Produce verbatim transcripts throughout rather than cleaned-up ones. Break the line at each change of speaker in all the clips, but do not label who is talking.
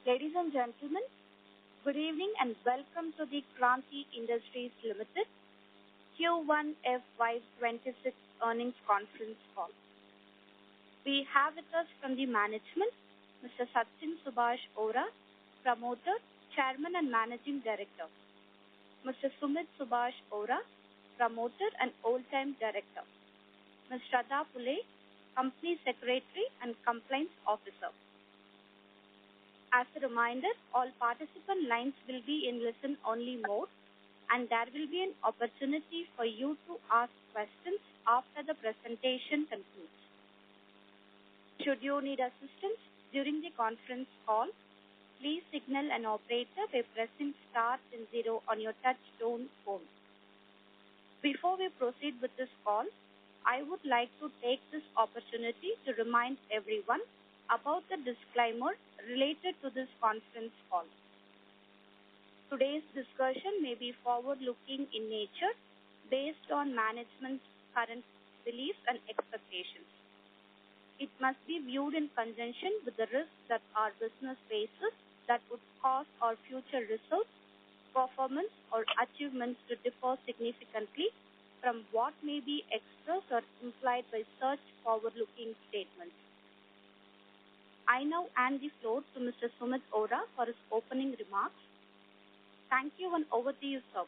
Ladies and gentlemen, good evening and welcome to the Kranti Industries Limited Q one F Y twenty-six earnings conference call. We have with us from the management Mister Sachin Subhash Ora, Promoter, Chairman and Managing Director. Mister Sumit Subhash Ora, Promoter and Old-Time Director. Miz Shraddha Pule, Company Secretary and Compliance Officer. As a reminder, all participant lines will be in listen-only mode and there will be an opportunity for you to ask questions after the presentation concludes. Should you need assistance during the conference call, please signal an operator by pressing star and zero on your touch-tone phone. Before we proceed with this call, I would like to take this opportunity to remind everyone about the disclaimer related to this conference call. Today's discussion may be forward-looking in nature based on management's current beliefs and expectations. It must be viewed in conjunction with the risks that our business faces that would cause our future results, performance, or achievements to differ significantly from what may be expressed or implied by such forward-looking statements. I now hand the floor to Mister Sumit Ora for his opening remarks. Thank you and over to you, sir.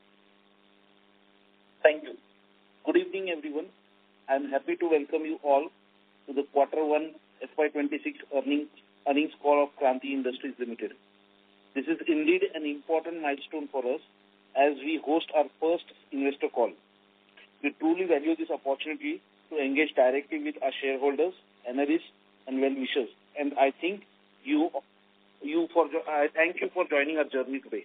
Thank you. Good evening, everyone. I am happy to welcome you all to the Quarter one F Y twenty-six earnings, earnings call of Kranti Industries Limited. This is indeed an important milestone for us as we host our first investor call. We truly value this opportunity to engage directly with our shareholders, analysts, and well-wishers. And I think you, you for I thank you for joining our journey today.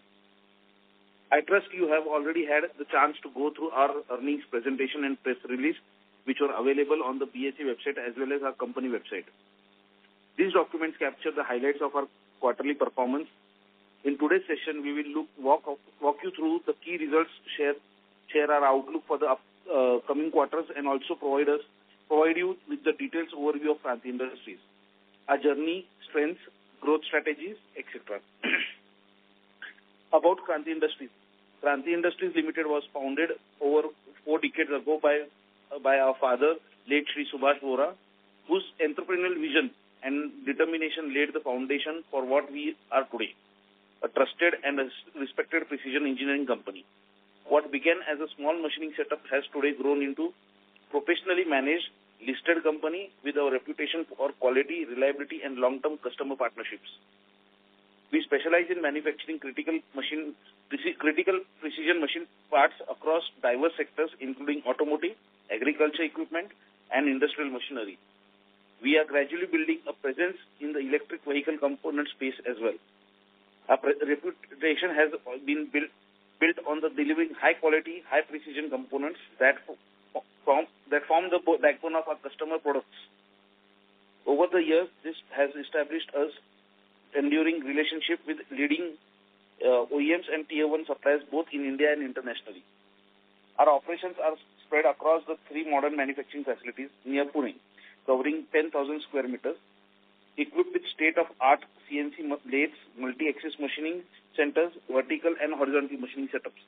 I trust you have already had the chance to go through our earnings presentation and press release, which are available on the B S E website as well as our company website. These documents capture the highlights of our quarterly performance. In today's session, we will look, walk, walk you through the key results, share, share our outlook for the up, uh, coming quarters, and also provide us provide you with the details overview of Kranti Industries, our journey, strengths, growth strategies, et cetera. About Kranti Industries. Kranti Industries Limited was founded over four decades ago by, uh, by our father, late Shri Subhash Ora, whose entrepreneurial vision and determination laid the foundation for what we are today, a trusted and a respected precision engineering company. What began as a small machining setup has today grown into professionally managed, listed company with a reputation for quality, reliability, and long-term customer partnerships. We specialize in manufacturing critical machine, critical precision machine parts across diverse sectors, including automotive, agriculture equipment, and industrial machinery. We are gradually building a presence in the electric vehicle component space as well. Our reputation has been built, built on the delivering high-quality, high-precision components that form, that form the backbone of our customer products. Over the years, this has established us enduring relationship with leading uh, O E Ms and Tier one suppliers both in India and internationally. Our operations are spread across the three modern manufacturing facilities near Pune, covering ten thousand square meters, equipped with state-of-art C N C lathes, multi-axis machining centers, vertical and horizontal machining setups.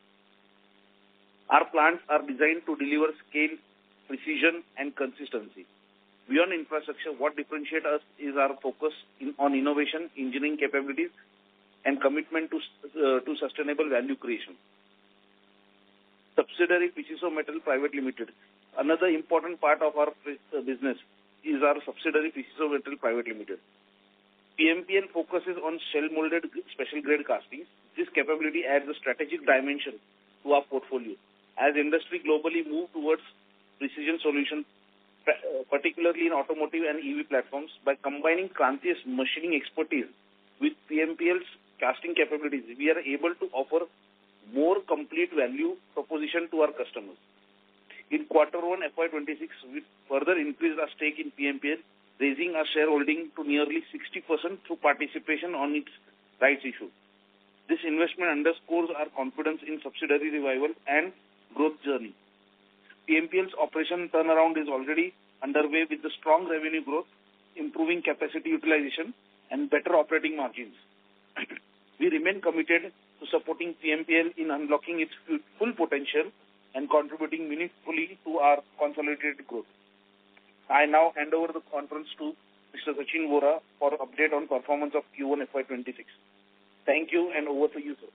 Our plants are designed to deliver scale, precision, and consistency. Beyond infrastructure, what differentiates us is our focus in, on innovation, engineering capabilities, and commitment to, uh, to sustainable value creation. Subsidiary Preciso Metal Private Limited. Another important part of our business is our subsidiary Preciso Metal Private Limited. P M P L focuses on shell-molded special grade castings. This capability adds a strategic dimension to our portfolio as industry globally move towards precision solutions, particularly in automotive and E V platforms. By combining Kranti's machining expertise with P M P L's casting capabilities, we are able to offer more complete value proposition to our customers. In quarter one F Y twenty-six, we further increased our stake in P M P L, raising our shareholding to nearly sixty percent through participation on its rights issue. This investment underscores our confidence in subsidiary revival and growth journey. P M P L's operation turnaround is already underway with the strong revenue growth, improving capacity utilization, and better operating margins. We remain committed to supporting P M P L in unlocking its full potential and contributing meaningfully to our consolidated growth. I now hand over the conference to Mister Sachin Vora for update on performance of Q one F Y twenty-six. Thank you, and over to you, sir.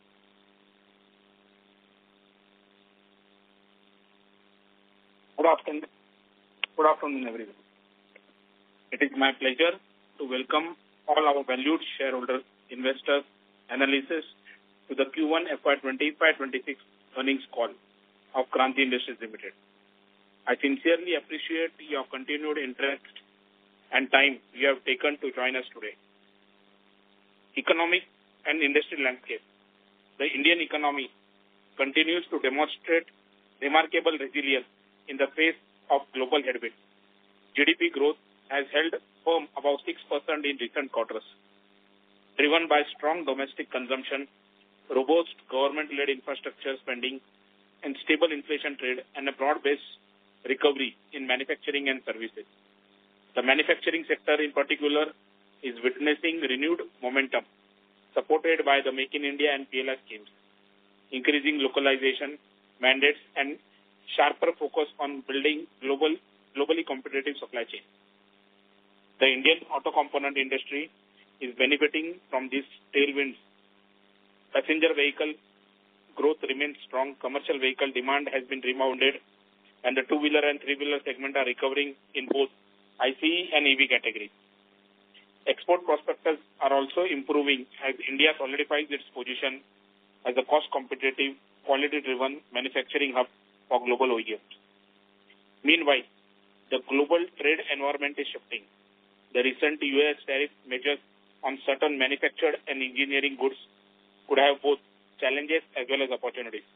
Good afternoon. Good afternoon, everyone. It is my pleasure to welcome all our valued shareholders, investors, analysts to the Q one F Y twenty-five twenty-six earnings call of Kranti Industries Limited. I sincerely appreciate your continued interest and time you have taken to join us today. Economic and industry landscape. The Indian economy continues to demonstrate remarkable resilience in the face of global headwinds. G D P growth has held firm above six percent in recent quarters, driven by strong domestic consumption, robust government-led infrastructure spending, and stable inflation trade, and a broad-based recovery in manufacturing and services. The manufacturing sector in particular is witnessing renewed momentum, supported by the Make in India and P L I schemes, increasing localization, mandates, and sharper focus on building global, globally competitive supply chain. The Indian auto component industry is benefiting from these tailwinds. Passenger vehicle growth remains strong, commercial vehicle demand has been rebounded, and the two-wheeler and three-wheeler segment are recovering in both I C E and E V categories. Export prospects are also improving as India solidifies its position as a cost-competitive, quality-driven manufacturing hub for global O E Ms. Meanwhile, the global trade environment is shifting. The recent U S tariff measures on certain manufactured and engineering goods could have both challenges as well as opportunities.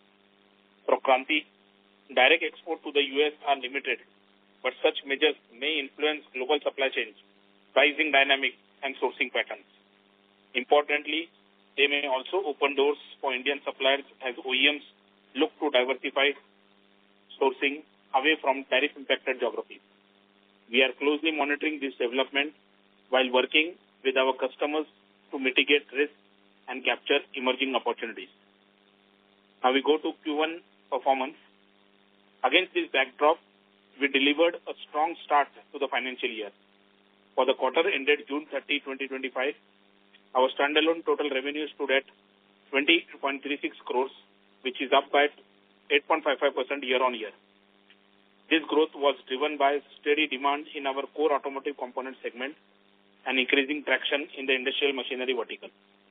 For Kranti, direct export to the U S are limited, but such measures may influence global supply chains, pricing dynamics, and sourcing patterns. Importantly, they may also open doors for Indian suppliers as O E Ms look to diversify sourcing away from tariff-impacted geographies. We are closely monitoring this development while working with our customers to mitigate risk and capture emerging opportunities. Now we go to Q one performance. Against this backdrop, we delivered a strong start to the financial year. For the quarter ended June thirtieth, twenty twenty-five, our standalone total revenue stood at twenty point three six crores, which is up by eight point five five percent year-on-year. This growth was driven by steady demand in our core automotive component segment and increasing traction in the industrial machinery vertical.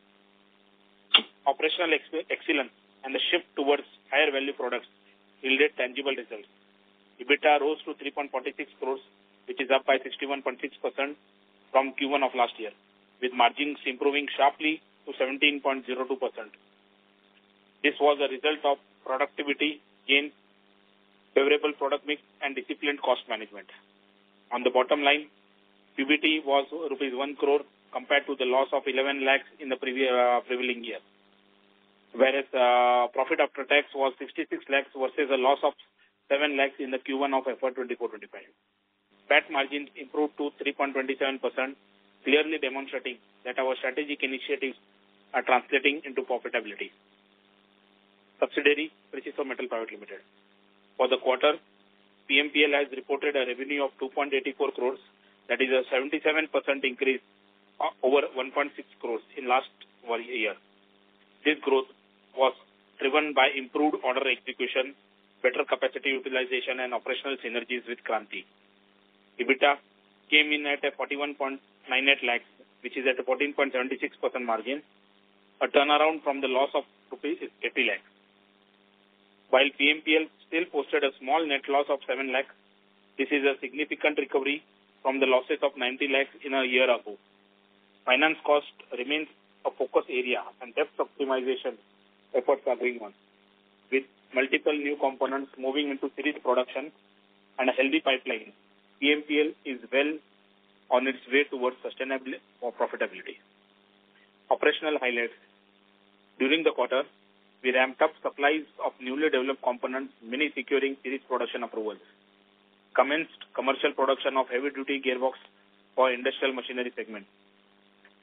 Operational ex- excellence and the shift towards higher value products yielded tangible results. EBITDA rose to three point four six crores, which is up by sixty-one point six percent from Q one of last year, with margins improving sharply to seventeen point zero two percent. This was a result of productivity gains, favorable product mix, and disciplined cost management. On the bottom line, P B T was rupees one crore compared to the loss of eleven lakhs in the previous uh, prevailing year, whereas uh, profit after tax was sixty-six lakhs versus a loss of seven lakhs in the Q one of F Y twenty-four twenty-five. P A T margins improved to three point two seven percent, clearly demonstrating that our strategic initiatives are translating into profitability. Subsidiary Preciso Metal Private Limited. For the quarter, P M P L has reported a revenue of two point eight four crores, that is a seventy-seven percent increase over one point six crores in last year. This growth was driven by improved order execution, better capacity utilization, and operational synergies with Kranti. EBITDA came in at a forty-one point nine eight lakhs, which is at a fourteen point seven six percent margin, a turnaround from the loss of rupees eighty lakhs. While P M P L still posted a small net loss of seven lakhs, this is a significant recovery from the losses of ninety lakhs in a year ago. Finance cost remains a focus area and debt optimization efforts are going on. With multiple new components moving into series production and a healthy pipeline, P M P L is well on its way towards sustainable profitability. Operational highlights. During the quarter, we ramped up supplies of newly developed components, many securing series production approvals. Commenced commercial production of heavy-duty gearbox for industrial machinery segment.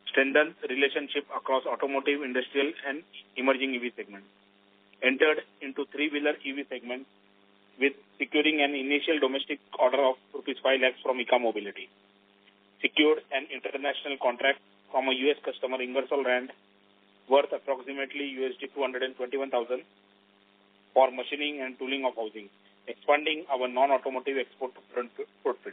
strengthened relationship across automotive, industrial, and emerging E V segments. Entered into three-wheeler E V segment with securing an initial domestic order of rupees five lakhs from Ika Mobility. Secured an international contract from a U S customer, Ingersoll Rand, worth approximately U S D two hundred twenty-one thousand for machining and tooling of housing, expanding our non-automotive export footprint.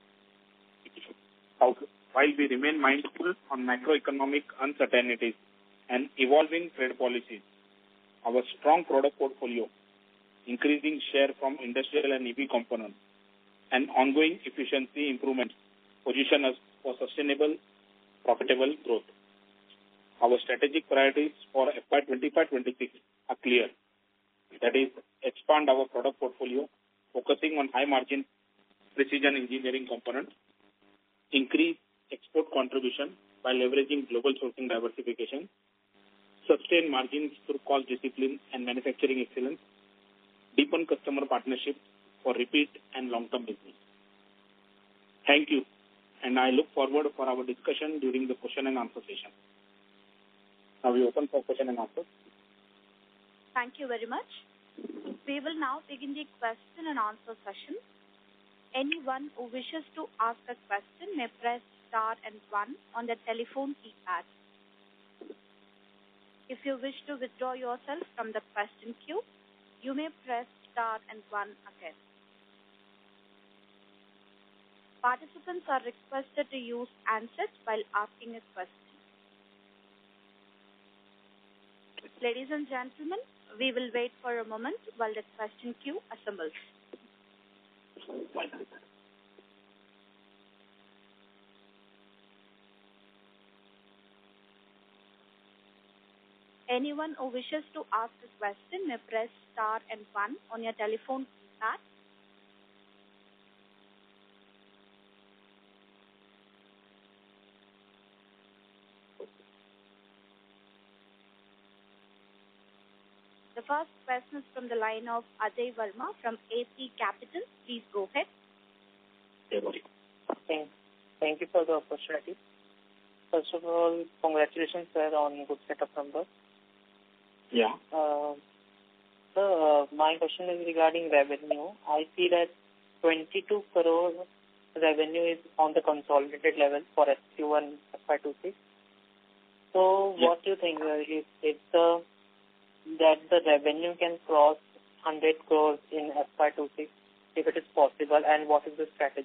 While we remain mindful on macroeconomic uncertainties and evolving trade policies, our strong product portfolio, increasing share from industrial and E V components, and ongoing efficiency improvements position us for sustainable, profitable growth. Our strategic priorities for F Y twenty-five twenty-six are clear. That is, expand our product portfolio, focusing on high-margin precision engineering components, increase export contribution by leveraging global sourcing diversification, sustain margins through cost discipline and manufacturing excellence, deepen customer partnership for repeat and long-term business. Thank you, and I look forward for our discussion during the question and answer session. Now we open for question and answer.
Thank you very much. We will now begin the question and answer session. Anyone who wishes to ask a question may press star and one on the telephone keypad. If you wish to withdraw yourself from the question queue, you may press star and one again. Participants are requested to use handsets while asking a question. Ladies and gentlemen, we will wait for a moment while the question queue assembles. Anyone who wishes to ask a question may press star and one on your telephone keypad. The first question is from the line of Ajay Verma from A C Capital. Please go ahead.
Thank, thank you for the opportunity. First of all, congratulations, sir, on good set of numbers.
Yeah.
Uh, so, uh, my question is regarding revenue. I see that twenty-two crore revenue is on the consolidated level for S Q one F Y twenty-six. So, yeah. What do you think? Uh, is it uh, that the revenue can cross one hundred crores in F Y twenty-six, if it is possible, and what is the strategy?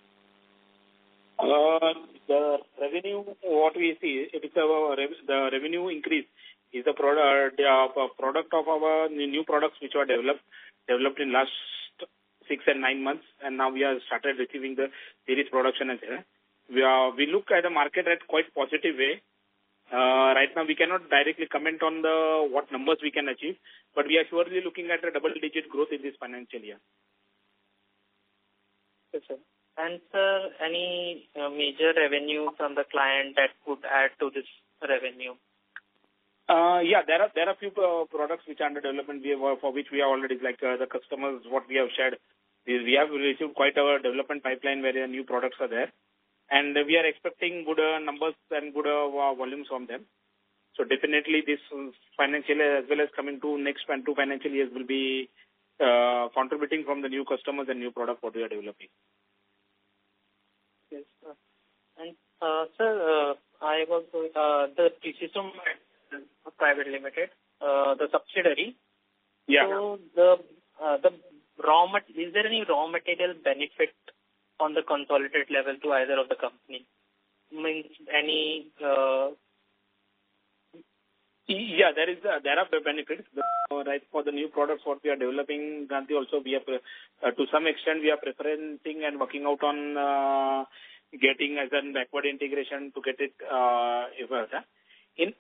Uh, the revenue, what we see, it is our the revenue increase is the product, the uh, product of our new products which were developed developed in last six and nine months, and now we have started receiving the series production. And we are we look at the market at quite positive way. Uh, right now, we cannot directly comment on the what numbers we can achieve, but we are surely looking at a double-digit growth in this financial year.
Yes, sir. And, sir, any uh, major revenue from the client that could add to this revenue?
Uh, yeah, there are there are few uh, products which are under development. We have, uh, for which we are already like uh, the customers. What we have shared is we have received quite a development pipeline where new products are there. And we are expecting good uh, numbers and good uh, volumes from them. So definitely this financial year as well as coming to next and two financial years will be uh, contributing from the new customers and new product what we are developing.
Yes, sir. And uh, sir, uh, I was uh, the Precision Private Limited, uh, the subsidiary.
Yeah.
So the uh, the raw mat- is there any raw material benefit on the consolidated level to either of the company? Means any? Uh...
Yeah, there is uh, there are benefits. Uh, right, for the new products what we are developing, Gandhi, also we are uh, to some extent we are preferencing and working out on uh, getting as a backward integration to get it uh, in.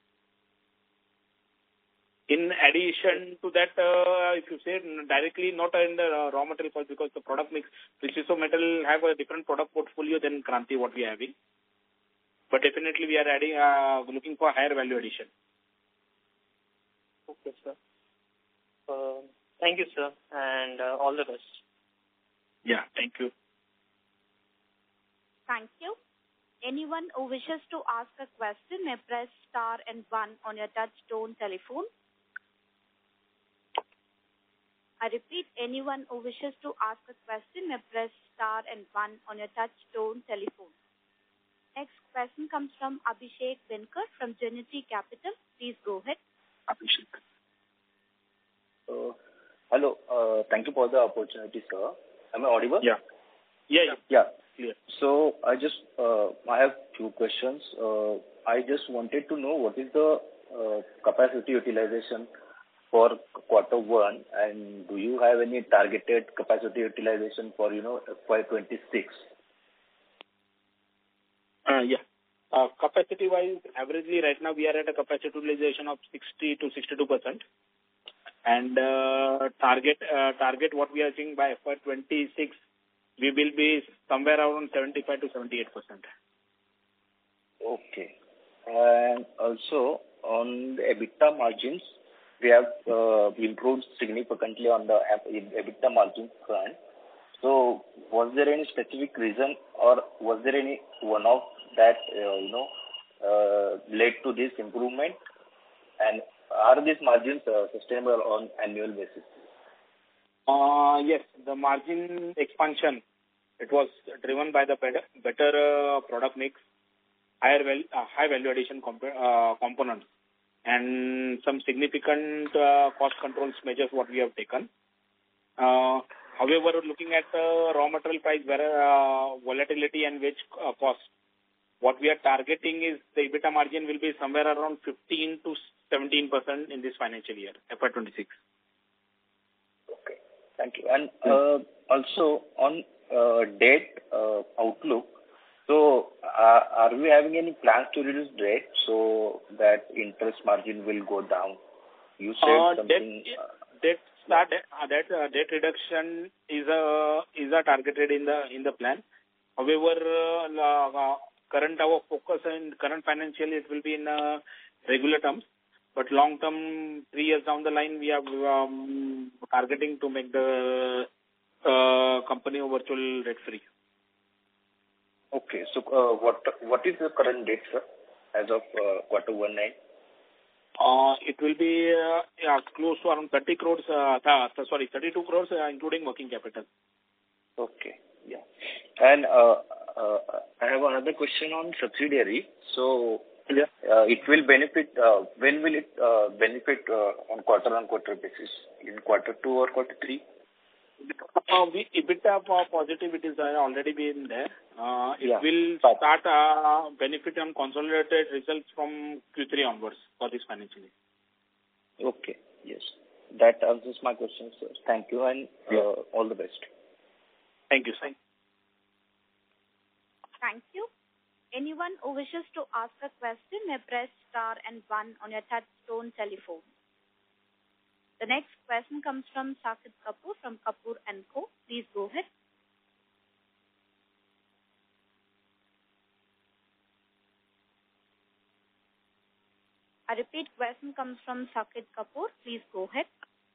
In addition to that, uh, if you say directly not in the uh, raw material cost, because the product mix, Precision Metal have a different product portfolio than Kranti what we are having. But definitely we are adding, uh, looking for higher value addition.
Okay, sir. Uh, thank you, sir, and uh, all the best.
Yeah, thank you.
Thank you. Anyone who wishes to ask a question may press star and one on your touch-tone telephone. I repeat, anyone who wishes to ask a question may press star and one on your touch-tone telephone. Next question comes from Abhishek Benkar from Trinity Capital. Please go ahead.
Abhishek. Uh, hello. Uh, thank you for the opportunity, sir. Am I audible?
Yeah. Yeah. Yeah.
Yeah.
Clear.
So I just uh, I have two questions. Uh, I just wanted to know what is the uh, capacity utilization for quarter one, and do you have any targeted capacity utilization for, you know, F Y twenty-six?
Uh, yeah. Uh, capacity-wise, averagely right now we are at a capacity utilization of sixty to sixty-two percent. And uh, target uh, target what we are seeing by F Y twenty-six, we will be somewhere around seventy-five to seventy-eight percent.
Okay. And also on the EBITDA margins, we have uh, improved significantly on the EBITDA margin front. So was there any specific reason, or was there any one-off that, uh, you know, uh, led to this improvement? And are these margins uh, sustainable on annual basis?
Uh, yes, the margin expansion, it was driven by the better, better uh, product mix, higher val- uh, high value addition comp- uh, components, and some significant uh, cost controls measures what we have taken. Uh, however, looking at uh, raw material price uh, volatility and wage uh, cost, what we are targeting is the EBITDA margin will be somewhere around fifteen to seventeen percent in this financial year, F Y twenty-six.
Okay, thank you. And uh, also on uh, debt uh, outlook, so uh, are we having any plans to reduce debt so that interest margin will go down? You said
uh,
something.
Debt, uh, debt start uh, debt uh, debt reduction is a is a targeted in the in the plan. However, uh, uh, current our focus in current financial it will be in uh, regular terms. But long term, three years down the line, we are um, targeting to make the uh, company virtual debt free.
Okay. So, uh, what what is the current debt, sir, as of uh, quarter one nine?
Uh, it will be uh, yeah, close to around thirty crores. Uh, th- sorry, thirty-two crores, uh, including working capital.
Okay. Yeah. And uh, uh, I have another question on subsidiary. So, yeah, uh, it will benefit. Uh, when will it uh, benefit uh, on quarter-on-quarter basis? In quarter two or quarter three?
Uh, we, EBITDA for positive, it is uh, already been there. Uh, it
yeah.
will start uh, benefit on consolidated results from Q three onwards for this financial year.
Okay. Yes. That answers my question, sir. Thank you, and uh, yeah. all the best.
Thank you, sir.
Thank you. Anyone who wishes to ask a question may press star and one on your touch-tone telephone. The next question comes from Saket Kapoor from Kapoor and Co. Please go ahead. I repeat, question comes from Saket Kapoor. Please go ahead.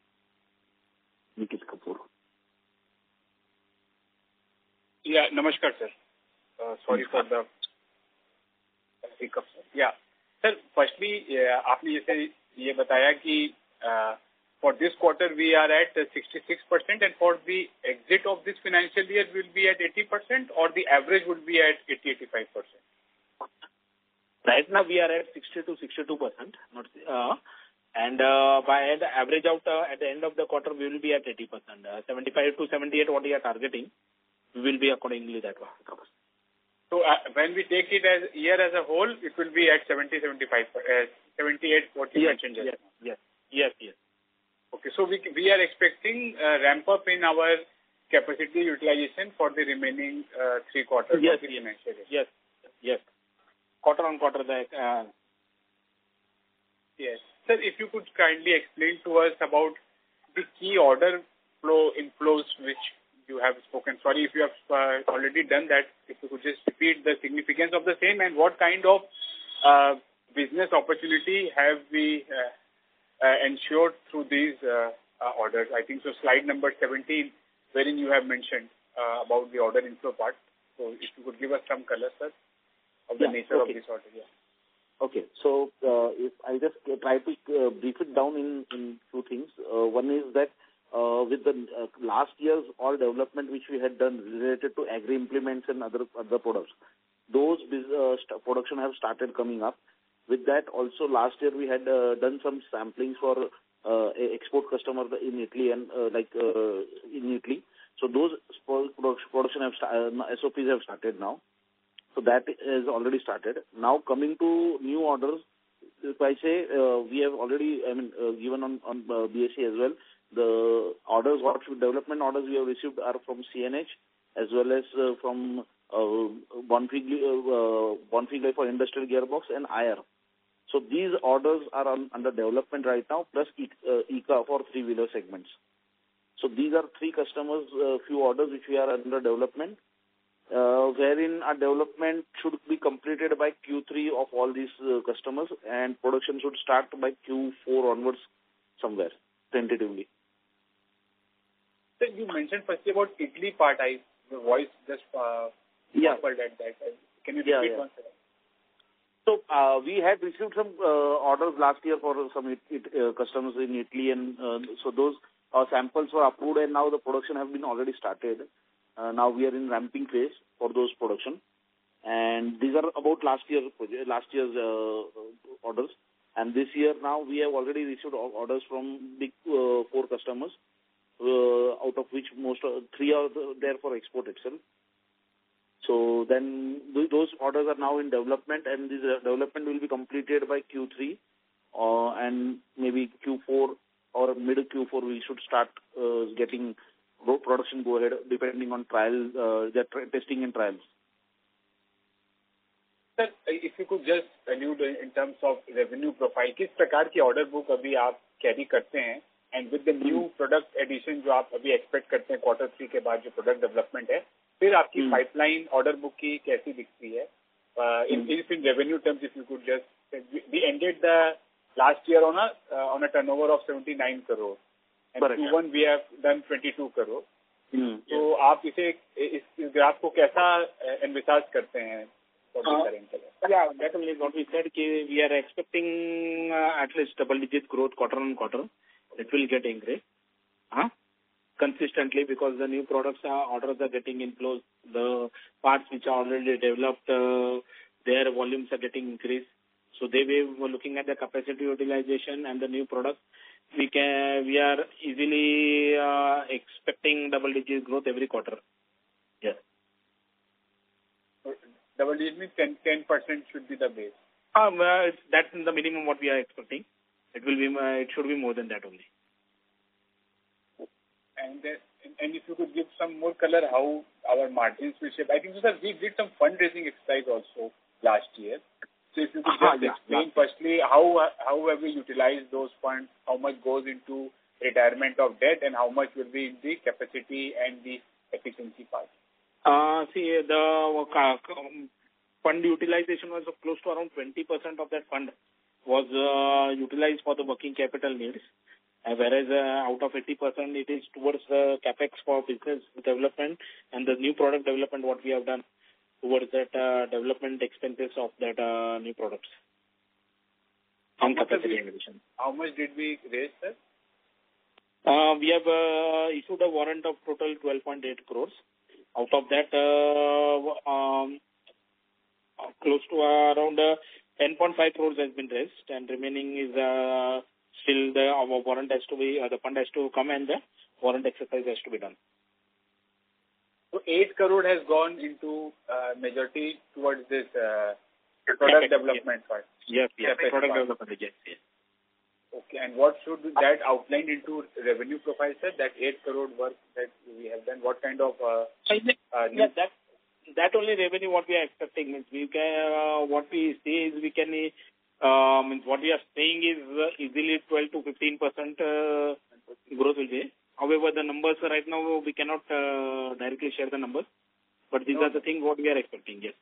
Nikit Kapoor.
Yeah, namaskar, sir. Uh, sorry
namaskar.
for the hiccup, sir. Yeah. Sir, firstly, uh, आपने जैसे ये बताया कि uh, for this quarter we are at sixty-six percent, and for the exit of this financial year will be at eighty percent, or the average would be at eighty to eighty-five percent?
Right now we are at sixty to sixty-two percent, not, uh, and uh, by the average out uh, at the end of the quarter we will be at eighty percent. Uh, seventy-five to seventy-eight what we are targeting, we will be accordingly that way.
So uh, when we take it as year as a whole, it will be at seventy, seventy-five, uh, seventy-eight what you
yes,
mentioned just
yes, yes, yes, yes.
Okay, so we we are expecting a ramp up in our capacity utilization for the remaining uh, three quarters
yes,
of the financial year.
Yes, yes. Quarter on quarter, the uh,
yes. Sir, if you could kindly explain to us about the key order flow inflows which you have spoken. Sorry if you have uh, already done that. If you could just repeat the significance of the same and what kind of uh, business opportunity have we uh, uh, ensured through these uh, uh, orders. I think so slide number seventeen, wherein you have mentioned uh, about the order inflow part. So if you could give us some color, sir. of the
Yeah,
nature
okay.
of this order. Yeah.
Okay. So, uh, if I just uh, try to uh, brief it down in, in two things. Uh, one is that uh, with the uh, last year's all development which we had done related to agri implements and other other products, those uh, st- production have started coming up. With that, also last year we had uh, done some samplings for uh, a export customer in Italy and uh, like uh, in Italy. So those production have sta- uh, S O Ps have started now. So that is already started. Now coming to new orders, if I say uh, we have already, I mean, uh, given on, on uh, B S C as well, the orders, what development orders we have received are from C N H as well as uh, from uh, Bonfig uh, Bonfig for industrial gearbox and I R. So these orders are on, under development right now, plus E C A, uh, E C A for three-wheeler segments. So these are three customers, uh, few orders which we are under development, uh, wherein our development should be completed by Q three of all these uh, customers, and production should start by Q four onwards somewhere, tentatively.
So you mentioned firstly about Italy part. I the voice just uh,
yeah.
at that. Can you repeat
yeah, yeah.
once?
So uh, we had received some uh, orders last year for some it, it, uh, customers in Italy, and uh, so those uh, samples were approved, and now the production have been already started. Uh, now we are in ramping phase for those production, and these are about last year last year's uh, orders. And this year now we have already received orders from big uh, four customers, uh, out of which most uh, three are there for export itself. So then th- those orders are now in development, and this uh, development will be completed by Q three, uh, and maybe Q four or mid Q four we should start uh, getting go production go ahead, depending on trial, uh, the tra- testing and trials.
Sir, if you could just allude in terms of revenue profile, किस प्रकार की order book अभी आप carry करते हैं, and with the new product addition जो आप अभी expect करते हैं quarter three के बाद जो product development है, फिर आपकी
hmm.
pipeline order book की कैसी दिखती है? Uh, in, hmm. if in revenue terms, if you could just, we ended the last year on a uh, on a turnover of seventy-nine crore, and
Correct.
Q one we have done twenty-two crore.
Hmm.
तो आप इसे इस, इस graph को कैसा envisage करते हैं?
Uh, yeah, definitely what we said, we are expecting uh, at least double-digit growth quarter on quarter. It will get increased huh? consistently, because the new products are, orders are getting in close. The parts which are already developed, uh, their volumes are getting increased. So they were looking at the capacity utilization and the new products. We can we are easily uh, expecting double-digit growth every quarter. Yes.
Double digit means ten percent should be the base.
Um, uh, that's the minimum what we are expecting. It will be, uh, it should be more than that only.
And uh, and if you could give some more color how our margins will shape. I think so, sir, we did some fundraising exercise also last year. So if you could just
yeah,
explain
yeah.
firstly how how have we utilized those funds, how much goes into retirement of debt, and how much will be in the capacity and the efficiency part.
Uh, see, the uh, fund utilization was close to around twenty percent of that fund was uh, utilized for the working capital needs, uh, whereas uh, out of eighty percent it is towards the capex for business development and the new product development what we have done towards that uh, development expenses of that uh, new products.
How much, we, how much did we raise, sir?
Uh, we have uh, issued a warrant of total twelve point eight crores. Out of that, uh, um, close to uh, around uh, ten point five crores has been raised, and remaining is uh, still the our warrant has to be, uh, the fund has to come and the warrant exercise has to be done.
So eight crore has gone into uh, majority towards this uh, product
Capex,
development
yes.
part.
Yes, yes,
Capex
product
part.
development, yes, yes.
Okay, and what should that outline into revenue profile, sir? That eight crore work that we have done, what kind of uh, uh,
yeah, that that only revenue what we are expecting means we can uh, what we say is we can uh, means what we are saying is uh, easily twelve to fifteen percent uh, growth will be. However, the numbers right now we cannot uh, directly share the numbers, but these
no.
are the things what we are expecting. Yes.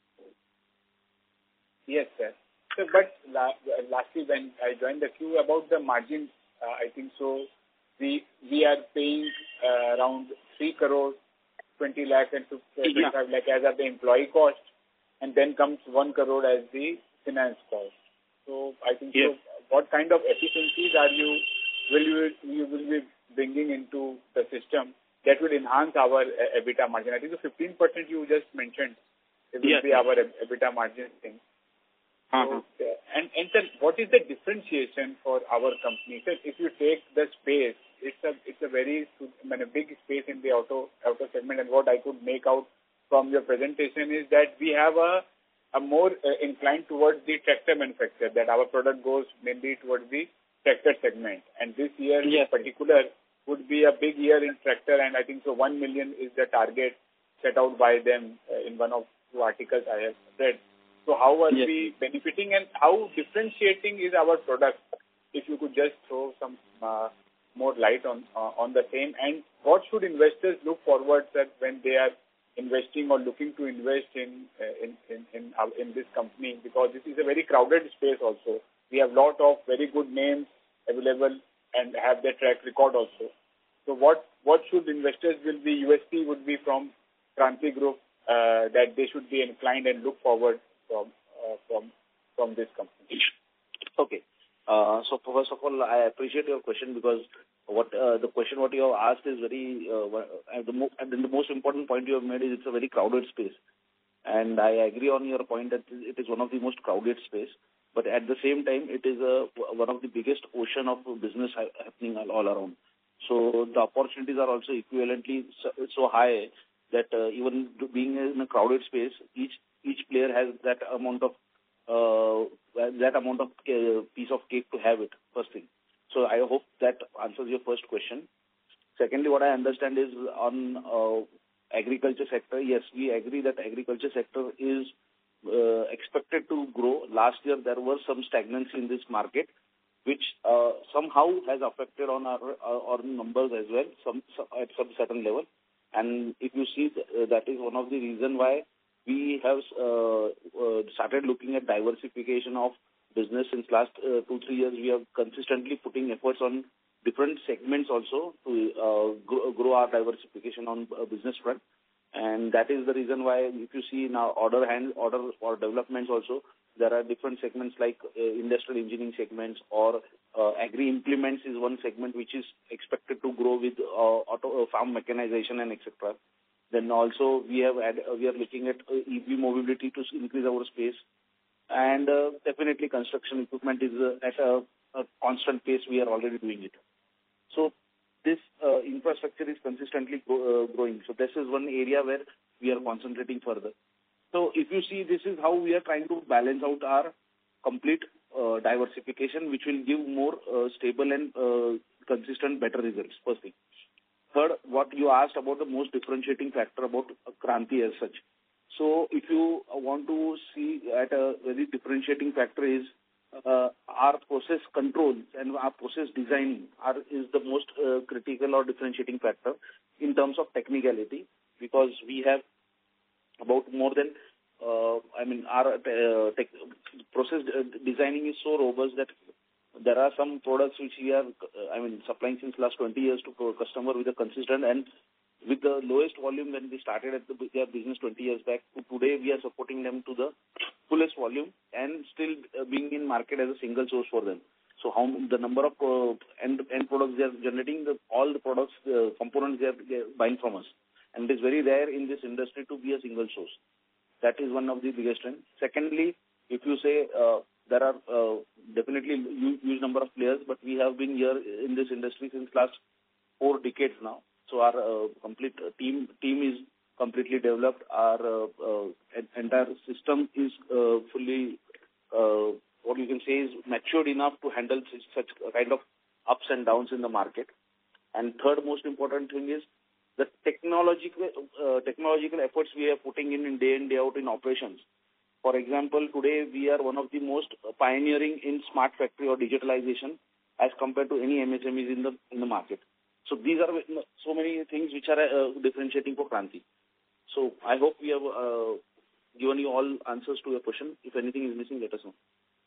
Yes, sir. So, but la- lastly, when I joined the queue about the margin, uh, I think so. We we are paying uh, around three crore, twenty lakh and twenty-five lakh as are the employee cost, and then comes one crore as the finance cost. So I think
Yes.
so. What kind of efficiencies are you will you you will be bringing into the system that will enhance our uh, EBITDA margin? I think the fifteen percent you just mentioned it will
Yes.
be our EBITDA margin thing.
Uh-huh.
So, uh, and and sir, what is the differentiation for our company? Sir, if you take the space, it's a it's a very I mean, a big space in the auto auto segment. And what I could make out from your presentation is that we have a a more uh, inclined towards the tractor manufacturer. That our product goes mainly towards the tractor segment. And this year
Yes.
in particular would be a big year in tractor. And I think so one million is the target set out by them uh, in one of two articles I have read. So how are
Yes.
we benefiting and how differentiating is our product? If you could just throw some uh, more light on uh, on the same. And what should investors look forward that when they are investing or looking to invest in uh, in in in, uh, in this company? Because this is a very crowded space also. We have lot of very good names available and have their track record also. So what what should investors will be U S P would be from Kranti Group uh, that they should be inclined and look forward from uh, from from this company?
Okay. Uh, so first of all, I appreciate your question because what uh, the question what you have asked is very uh, uh, the mo- and then the most important point you have made is it's a very crowded space, and I agree on your point that it is one of the most crowded space. But at the same time, it is a one of the biggest ocean of business ha- happening all, all around. So the opportunities are also equivalently so, so high that uh, even being in a crowded space, each each player has that amount of uh, that amount of uh, piece of cake to have it. First thing. So I hope that answers your first question. Secondly, what I understand is on uh, agriculture sector. Yes, we agree that agriculture sector is uh, expected to grow. Last year there was some stagnancy in this market, which uh, somehow has affected on our, our, our numbers as well, some, some at some certain level. And if you see, uh, that is one of the reason why we have uh, uh, started looking at diversification of business since last uh, two, three years. We have consistently putting efforts on different segments also to uh, grow, grow our diversification on uh, business front. And that is the reason why if you see now order hand, order or developments also, there are different segments like uh, industrial engineering segments or uh, agri implements is one segment which is expected to grow with uh, auto uh, farm mechanization and et cetera. Then also we have add, uh, we are looking at uh, E V mobility to increase our space, and uh, definitely construction equipment is uh, at a, a constant pace. We are already doing it. So this uh, infrastructure is consistently grow, uh, growing. So this is one area where we are concentrating further. So if you see, this is how we are trying to balance out our complete uh, diversification, which will give more uh, stable and uh, consistent better results. First thing. Third, what you asked about the most differentiating factor about Kranti as such. So if you want to see at a very differentiating factor is uh, our process control and our process design are, is the most uh, critical or differentiating factor in terms of technicality, because we have about more than, uh, I mean, our uh, tech, process designing is so robust that there are some products which we are, uh, I mean, supplying since last twenty years to customer with a consistent and with the lowest volume when we started at the, their business twenty years back. To today, we are supporting them to the fullest volume and still uh, being in market as a single source for them. So how the number of uh, end, end products they are generating, the, all the products, the components they are, they are buying from us. And it is very rare in this industry to be a single source. That is one of the biggest trends. Secondly, if you say uh, there are uh, definitely huge, huge number of players, but we have been here in this industry since last four decades now. So our uh, complete team team is completely developed. Our uh, uh, entire system is uh, fully, uh, what you can say is matured enough to handle such, such kind of ups and downs in the market. And third most important thing is the technological uh, technological efforts we are putting in, in day in, day out in operations. For example, today we are one of the most pioneering in smart factory or digitalization as compared to any M S M Es in the in the market. So these are so many things which are uh, differentiating for Kranti. So I hope we have uh, given you all answers to your question. If anything is missing, let us know.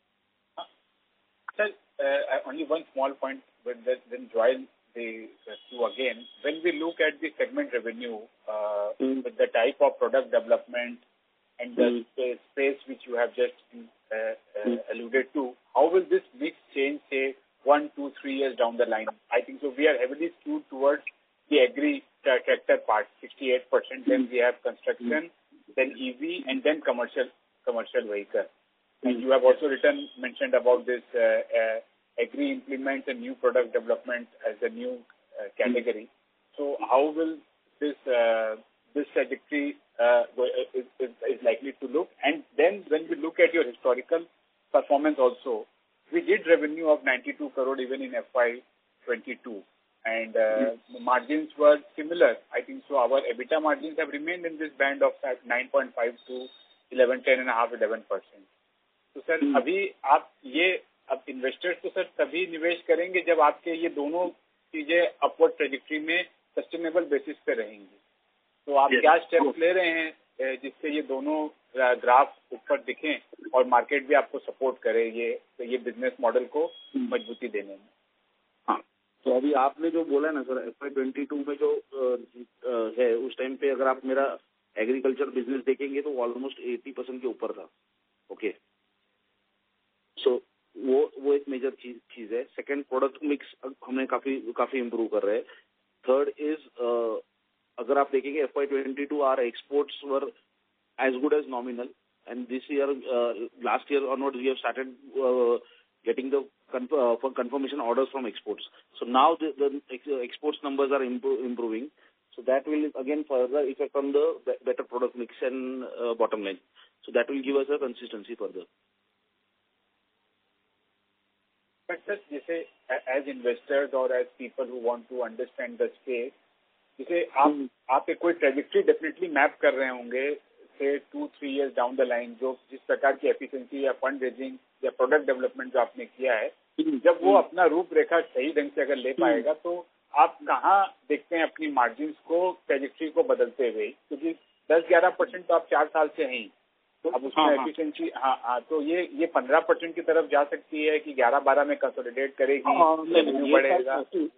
Uh, sir, uh, only one small point, but then join the two again. When we look at the segment revenue, uh, mm. with the type of product development and the mm. space which you have just uh, uh, mm. alluded to, how will this mix change, say, one, two, three years down the line? I think so we are heavily skewed towards the agri tractor part, sixty-eight percent. Then we have construction, then E V, and then commercial commercial vehicle. And you have also written, mentioned about this uh, uh, agri implements and new product development as a new uh, category. So how will this uh, this trajectory uh, is, is, is likely to look? And then when we look at your historical performance also, we did revenue of ninety-two crore even in F Y twenty-two. And uh, the margins were similar. I think so our EBITDA margins have remained in this band of nine point five to eleven, ten and a half, eleven percent. तो sir अभी आप ये अब investors तो sir तभी निवेश करेंगे जब आपके ये दोनों चीजें अपवर्ड ट्रेजेक्टरी में सस्टेनेबल बेसिस पे रहेंगी. तो आप क्या स्टेप्स ले रहे हैं जिससे ये दोनों ग्राफ ऊपर दिखें और मार्केट भी आपको सपोर्ट करे ये तो ये बिजनेस मॉडल को मजबूती देने में?
हाँ, तो अभी आपने जो बोला ना sir F I twenty two में जो है उस टाइम पे अगर आप मेरा एग्रीकल्चर बिजनेस देखेंगे तो ऑलमोस्ट एटी परसेंट के ऊपर था. ओके, सो so, वो वो एक मेजर चीज चीज है. सेकंड, प्रोडक्ट मिक्स हमने काफी काफी इम्प्रूव कर रहे हैं. थर्ड इज uh, अगर आप देखेंगे F I twenty two are exports were as good as nominal and this year last year onward we have started getting the conf- uh, for confirmation orders from exports. So now the, the ex- exports numbers are impo- improving. So that will again further effect on the be- better product mix and uh, bottom line. So that will give us a consistency further.
But sir, जैसे as investors or as people who want to understand the space, जैसे आप hmm. आप एक कोई trajectory definitely map कर रहे होंगे say two three years down the line जो जिस प्रकार की efficiency या fund raising या प्रोडक्ट डेवलपमेंट जो आपने किया है, जब वो अपना रूपरेखा सही ढंग से अगर ले पाएगा तो आप कहाँ देखते हैं अपनी मार्जिन्स को ट्रेजेक्टरी को बदलते हुए? क्योंकि दस ग्यारह परसेंट तो आप चार साल से हैं, तो अब उसमें एफिशिएंसी हाँ हाँ तो ये ये पंद्रह परसेंट की तरफ जा सकती है कि ग्यारह बारह में कंसोलिडेट करेगी, रेवेन्यू बढ़ेगा?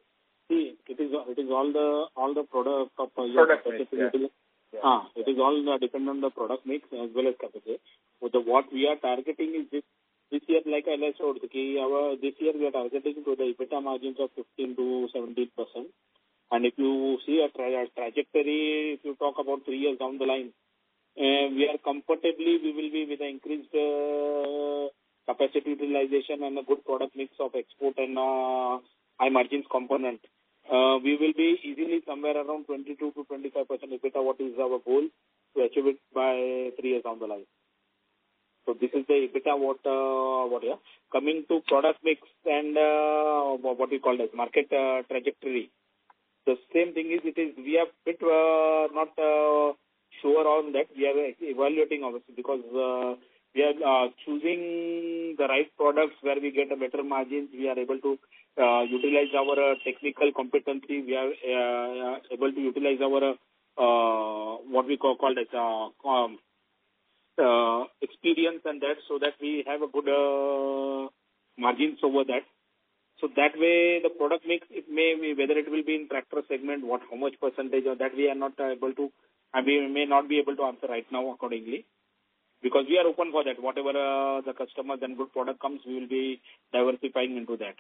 It is it is all the all the product of product हाँ it is all uh, depend on the product mix as well as capacity. So the what we are targeting is this this year, like I told you, our this year we are targeting to the EBITDA margins of fifteen to seventeen percent. And if you see a, tra- a trajectory, if you talk about three years down the line, uh, we are comfortably we will be with the increased uh, capacity utilization and a good product mix of export and uh, high margins component. Uh, we will be easily somewhere around twenty-two to twenty-five percent EBITDA, what is our goal to achieve it by three years down the line. So this is the EBITDA, what, uh, what, yeah. Coming to product mix and uh, what we call as market uh, trajectory. The same thing is, it is, we are bit uh, not uh, sure on that. We are evaluating obviously because uh, we are uh, choosing the right products where we get a better margins. We are able to uh, utilize our uh, technical competency. We are uh, able to utilize our uh, what we call called as uh, um, uh, experience and that, so that we have a good uh, margins over that. So that way, the product mix, it may be, whether it will be in tractor segment, what, how much percentage of that we are not able to, and we may not be able to answer right now accordingly. Because we are open for that. Whatever uh, the customers and good product comes, we will be diversifying into that.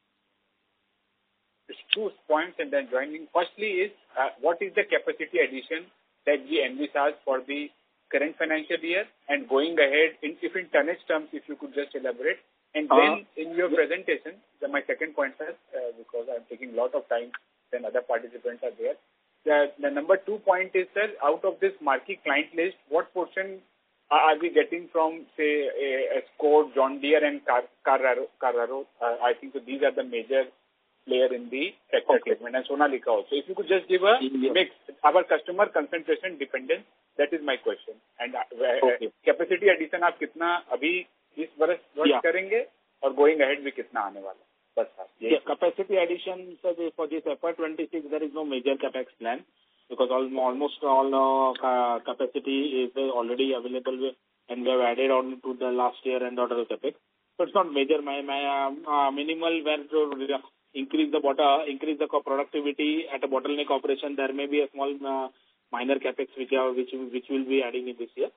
There's two points and then joining. Firstly is, uh, what is the capacity addition that we envisage for the current financial year and going ahead, in, if in tonnage terms, if you could just elaborate. And then uh, in your yeah. presentation, the, my second point, sir, uh, because I'm taking a lot of time, then other participants are there. The, the number two point is, sir, out of this marquee client list, what portion are we getting from, say, a, a Score, John Deere and Car, Carraro? Carraro? Uh, I think so these are the major player in the tractor okay. segment, and Sonalika also. If you could just give a yeah. mix, our customer concentration dependence, that is my question. And uh, okay. capacity addition आप कितना अभी इस वर्ष वर्ष yeah. करेंगे और going ahead भी कितना आने वाला? बस आप
yeah, capacity addition, so for this F Y twenty-six there is no major capex plan because all, almost all uh, capacity is already available and we have added on to the last year and order capex. So it's not major. My my uh, minimal where to increase the bota, increase the productivity at a bottleneck operation. There may be a small uh, minor capex which are, which which will be adding in this year.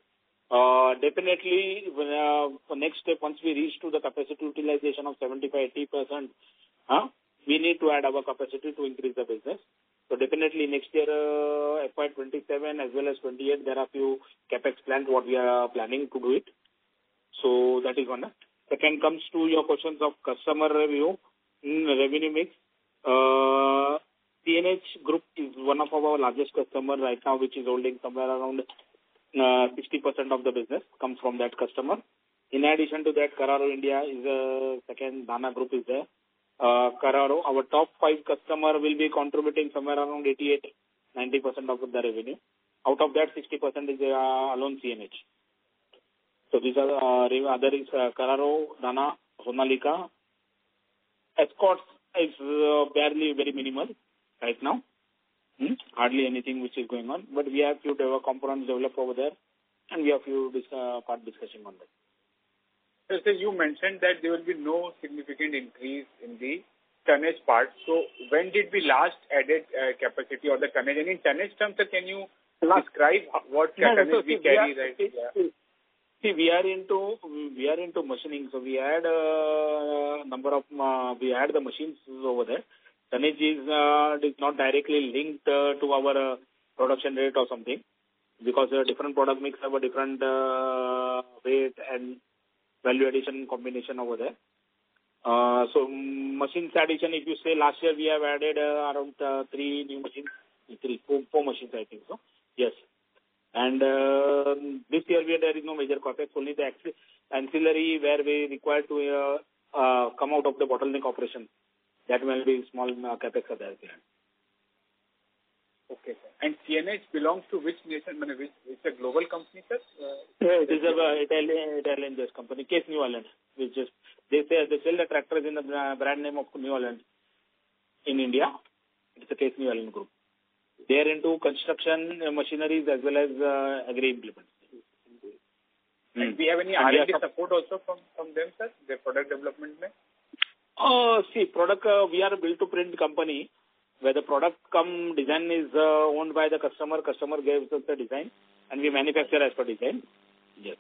Uh, definitely, uh, for next step, once we reach to the capacity utilization of seventy-five to eighty percent, huh, we need to add our capacity to increase the business. So definitely next year, uh, F Y twenty-seven as well as twenty-eight, there are few capex plans what we are planning to do it. So that is one. Second comes to your questions of customer review, mm, revenue mix. Uh, C N H Group is one of our largest customer right now, which is holding somewhere around uh, sixty percent of the business comes from that customer. In addition to that, Kararo India is a second, Dana Group is there. Uh, Kararo, our top five customer will be contributing somewhere around eighty-eight to ninety percent of the revenue. Out of that, sixty percent is uh, alone C N H. So these are uh, other is uh, Kararo, Dana, Sonalika. Escorts is uh, barely very minimal right now. Hmm? Hardly anything which is going on. But we have few develop components developed over there, and we have few dis- uh, part discussion on that.
So, so you mentioned that there will be no significant increase in the tonnage part. So when did we last added uh, capacity or the tonnage? And in tonnage terms, sir, can you last describe what
no,
tonnage
so
we
see,
carry
we are,
right
see,
yeah.
see, we are into we are into machining. So we add a uh, number of uh, we add the machines over there. Tonnage is uh, is not directly linked uh, to our uh, production rate or something, because uh, different product mix have a different uh, weight and value addition combination over there. Uh, so machines addition, if you say last year we have added uh, around uh, three new machines, three, four, four machines I think so. Yes. And uh, this year we, there is no major capex, only the ancillary where we require to uh, uh, come out of the bottleneck operation. That will be small uh, capex are there.
Okay, sir. And C N H belongs to which nation? I mean, which, it's a global company, sir? Uh,
yeah, it is a uh, Italian Italian based company, Case New Holland, which is they say they sell the tractors in the brand name of New Holland in India. It's a Case New Holland group. They are into construction uh, machineries as well as uh, agri implements.
And mm. we have any R and D support also from, from them, sir? Their product development? Mein?
Oh, see, product uh, we are a build to print company where the product come design is uh, owned by the customer. Customer gives us the design and we manufacture as per design. Yes.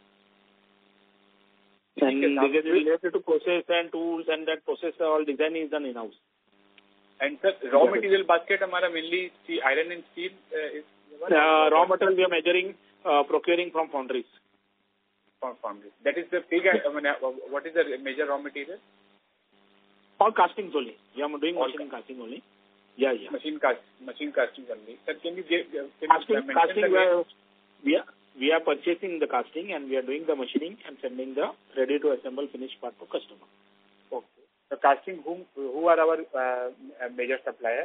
And this is related to process and tools, and that process all design is done in house.
And sir, raw yeah. material basket hamara mainly iron and steel uh, is
uh, raw material we are measuring uh, procuring from foundries.
From foundries. That is the big. I mean, what is the major raw material?
All castings only. We are doing
all
machine casting only. Yeah, yeah.
Machine cast, machine casting only. Sir, can you give? Can
casting,
you
casting. We are, we are we are purchasing the casting and we are doing the machining and sending the ready to assemble finished part to customer.
Okay. So casting, whom who are our uh, major suppliers?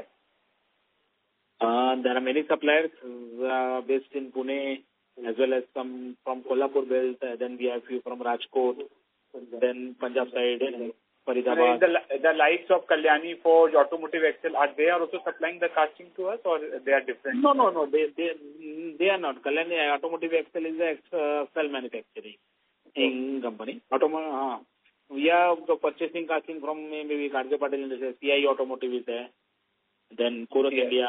Uh, there are many suppliers uh, based in Pune as well as some from Kolhapur belt. Uh, then we have few from Rajkot, then Punjab side and Faridabad.
The, the likes of Kalyani Forge, Automotive Axle, are they also supplying the casting to us or they are different?
No, no, no. They they they are not. Kalyani Automotive Axle is a uh, cell manufacturing okay. company. Automo- uh, we are purchasing casting from maybe Gadge Patel Industries, C I Automotive is there. Then Korak yeah. India,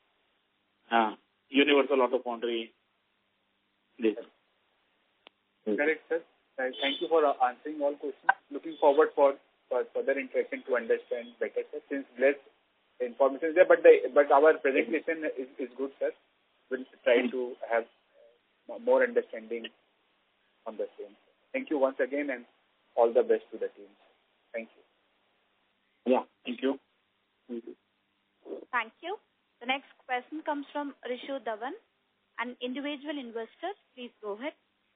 uh, Universal Auto Foundry. This.
Correct, sir. Thank you for answering all questions. Looking forward for for further interaction to understand better, sir. Since less information is there, but the but our presentation is, is good, sir. We'll try to have more understanding on the same. Thank you once again, and all the best to the team. Thank you.
Yeah, thank you.
Thank you. Thank you. The next question comes from Rishu Dhawan, an individual investor. Please go ahead.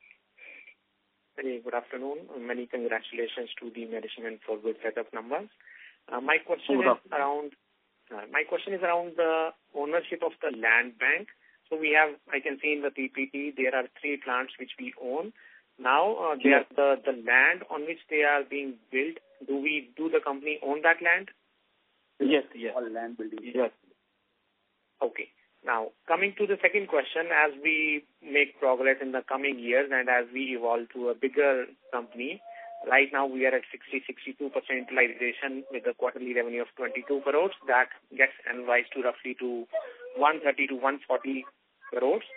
Hey, good afternoon. Many congratulations to the management for good set of numbers. Uh, my question is around uh, my question is around the ownership of the land bank. So we have, I can see in the P P T, there are three plants which we own. Now, uh, they are the, the land on which they are being built. Do we, do the company own that land?
Yes, yes.
All land building.
Yes.
Okay. Now, coming to the second question, as we make progress in the coming years and as we evolve to a bigger company, right now we are at sixty to sixty-two percent utilization with a quarterly revenue of twenty-two crores. That gets analyzed to roughly to one thirty to one forty crores.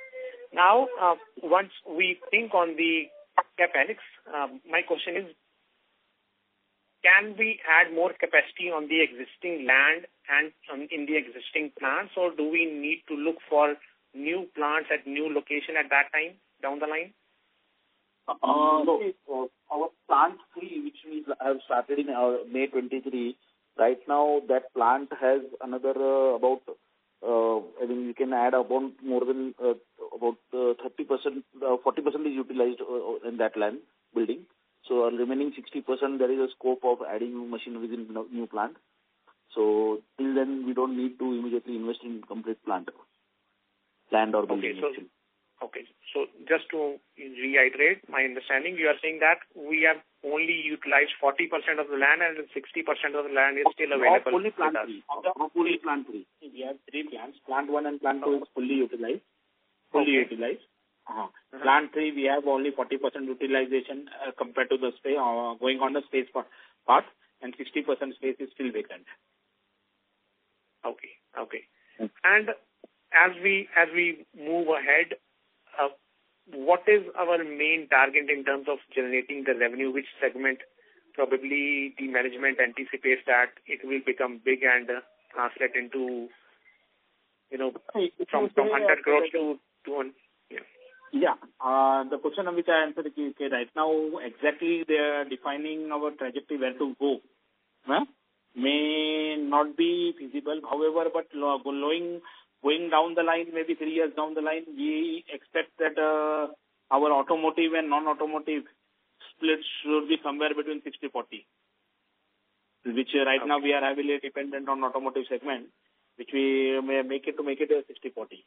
Now, uh, once we think on the capex, uh, my question is, can we add more capacity on the existing land and um, in the existing plants, or do we need to look for new plants at new location at that time down the line?
Uh, no, uh, our plant three, which we have started in uh, May twenty-three, right now that plant has another uh, about, uh, I mean, we can add about more than uh, about uh, thirty percent, uh, forty percent is utilized uh, in that land building. So uh, remaining sixty percent, there is a scope of adding new machinery in the new plant. So till then, we don't need to immediately invest in complete plant, land or building.
Okay, so, okay, so just to reiterate my understanding, you are saying that we have only utilized forty percent of the land and sixty percent of the land is still available.
Fully plant three. Fully plant three. We have three plants. Plant one and plant two is fully utilized. Fully okay. utilized. Uh-huh. Uh-huh. Plant three, we have only forty percent utilization uh, compared to the space, uh, going on the space part, part, and sixty percent space is still vacant.
Okay, okay. Mm-hmm. And as we as we move ahead, uh, what is our main target in terms of generating the revenue? Which segment probably the management anticipates that it will become big and uh, translate into, you know, from, from one hundred crores to two hundred? Yeah.
Yeah. Uh, the question on which I answered is okay, right now, exactly they are defining our trajectory where to go. Huh? May not be feasible, however, but going, going down the line, maybe three years down the line, we expect that uh, our automotive and non-automotive split should be somewhere between sixty forty, which uh, right okay. now we are heavily dependent on automotive segment, which we may make it to make it a sixty forty.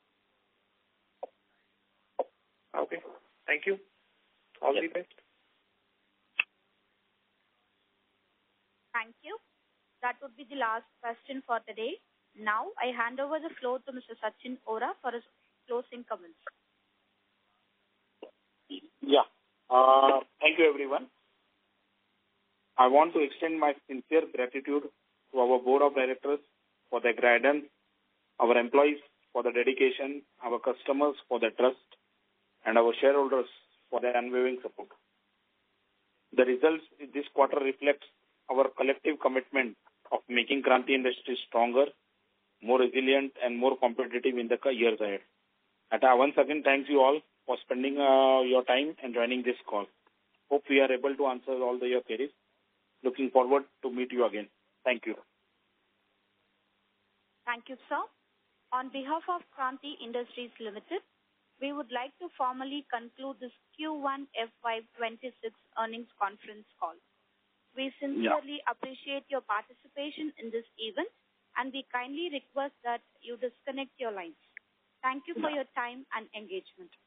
Okay. Thank you. All yep. the best.
Thank you. That would be the last question for the day. Now, I hand over the floor to Mister Sachin Ora for his closing comments.
Yeah. Uh, thank you, everyone. I want to extend my sincere gratitude to our board of directors for their guidance, our employees for the dedication, our customers for their trust, and our shareholders for their unwavering support. The results this quarter reflects our collective commitment of making Kranti Industries stronger, more resilient, and more competitive in the years ahead. And I once again thank you all for spending uh, your time and joining this call. Hope we are able to answer all the your queries. Looking forward to meet you again. Thank you.
Thank you, sir. On behalf of Kranti Industries Limited, we would like to formally conclude this Q one F Y twenty-six earnings conference call. We sincerely yeah. appreciate your participation in this event, and we kindly request that you disconnect your lines. Thank you for yeah. your time and engagement.